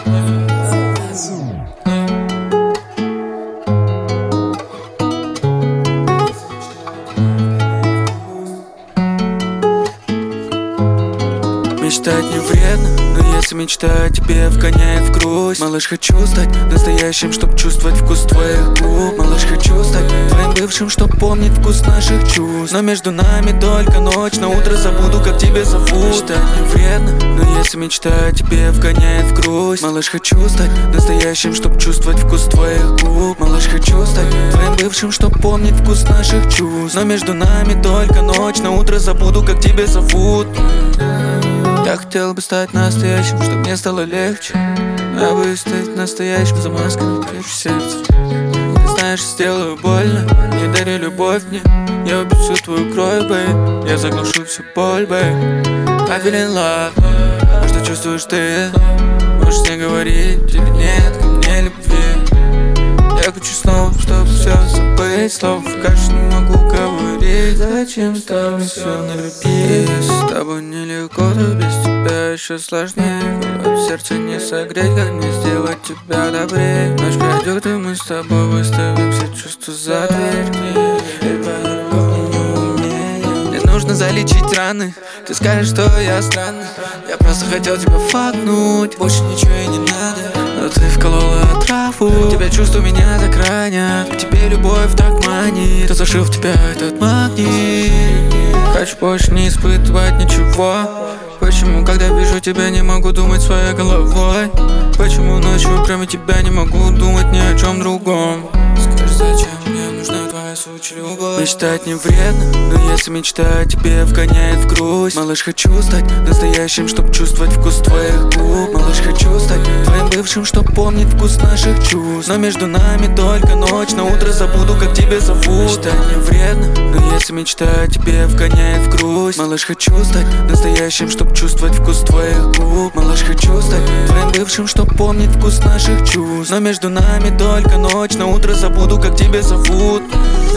Мечтать не вредно, но если мечта о тебе вгоняет в грусть, малыш, хочу стать настоящим, чтоб чувствовать вкус твоих губ. Малыш, хочу стать твоим бывшим, чтоб помнить вкус наших чувств. Но между нами только ночь, на утро забуду, как тебя зовут. Мечтать не вредно, но если мечта о тебе вгоняет в грусть, малыш, хочу стать настоящим, чтоб чувствовать вкус твоих губ. Малыш, хочу стать твоим бывшим, чтоб помнить вкус наших чувств. Но между нами только ночь, на утро забуду, как тебя зовут. Я хотел бы стать настоящим, чтоб мне стало легче. Я боюсь стать настоящим, за масками прячу сердце. Ты знаешь, сделаю больно, не дари любовь мне. Я убью всю твою кровь, бэй. Я заглушу всю боль, бэй. I feel in love, а что чувствуешь ты? Можешь не говорить, или нет ко мне любви. Я хочу снова, чтобы все забыть. Слов кажется, не могу говорить. Зачем с тобой все на любви? С тобой нелегко, то без тебя еще сложнее. В сердце не согреть, как мне сделать тебя добрее. Ночь пройдет, и мы с тобой выставим все чувства за дверь. Мне нужно залечить раны. Ты скажешь, что я странный. Я просто хотел тебя факнуть, больше ничего и не надо. Но ты вколола траву, тебя чувства меня так ранят. К тебе любовь так манит, кто зашил в тебя этот магнит. Хочу больше не испытывать ничего. Почему, когда вижу тебя, не могу думать своей головой? Почему ночью, кроме тебя, не могу думать ни о чем другом? Скажи, зачем мне нужна твоя сучья любовь? Мечтать не вредно, но если мечта о тебе вгоняет в грусть, малыш, хочу стать настоящим, чтоб чувствовать вкус твоих губ. Малыш, хочу стать твоим бывшим, чтоб помнить вкус наших чувств. Но между нами только ночь, на утро забуду, как тебя зовут. Мечтать не вредно, но если мечта о тебе вгоняет в грусть, малыш, хочу стать настоящим, чтоб чувствовать вкус твоих губ. Малыш, хочу стать твоим бывшим, чтоб помнить вкус наших чувств. Но между нами только ночь, на утро забуду, как тебя зовут.